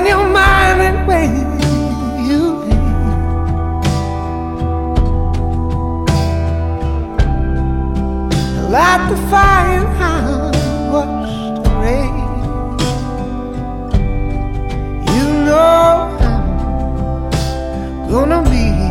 your mind and when you leave. Light the fire and I'll watch the rain. You know I'm gonna be